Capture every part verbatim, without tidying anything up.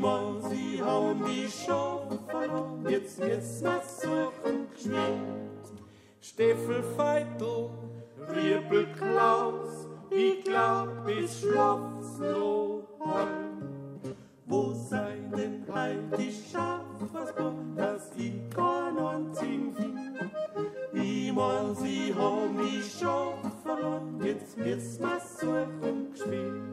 Mann, sie hauen die Schafe verloren, jetzt müssen wir suchen geschwind. Steffel Feitel, Riepel Klaus, ich glaub, es schlaft's noch heim. Wo sein denn heil die Schafe, dass ich kein einzigen find? Ich mein, sie haben die Schafe verloren, jetzt müssen wir suchen geschwind.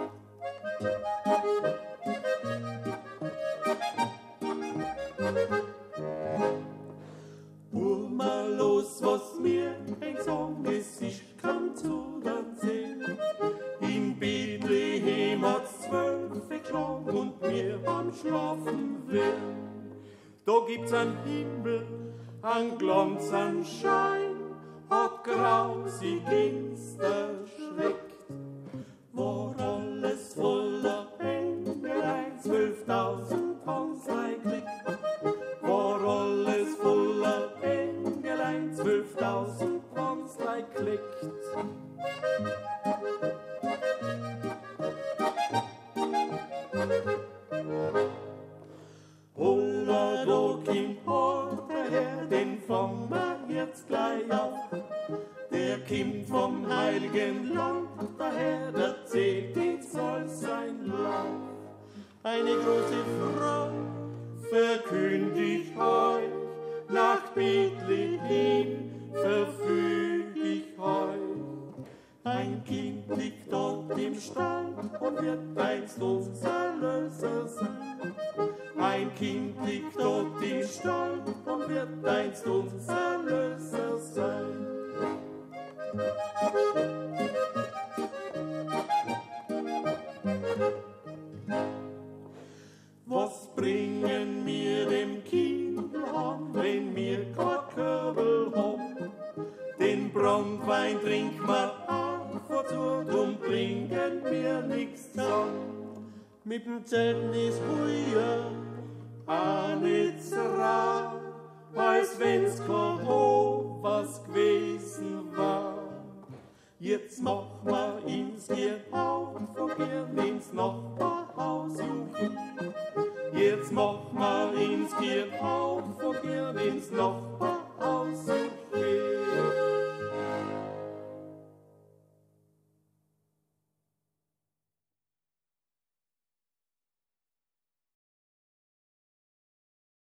Hör mal los, was mir ein Song ist, ich kann zu dann sehen. In Bethlehem hat's zwölf geschlagen und wir am Schlafen will. Da gibt's einen Himmel, an Glanz, an Schein, hat grausig ins erschreckt. War alles voller Engelein, zwölftausend Hanslein klickt. War alles voller Engelein, zwölftausend Hanslein klickt. Holla, da kommt heute daher, den fangen wir jetzt gleich auf. Der kommt vom heiligen Land daher, erzählt jetzt all sein Lauf. Eine große Freude verkündig euch, nach Bethlehem verfüg ich euch. Ein Kind liegt dort im Stall und wird einst unser Erlöser sein. Ein Kind liegt dort im Stall und wird einst unser Erlöser sein. Was bringen wir dem Kind an, wenn wir kein Körbel haben? Den Brandwein trinken wir auf und drum bringen wir nichts an. Mit dem Zelten ist ruhiger, auch nicht so rar, als wenn's kein Hof was gewesen war. Jetzt mach ma ins hier auf und gern ins Nachbarhaus suchen. Jetzt mach ma ins hier auf und gern ins Nachbarhaus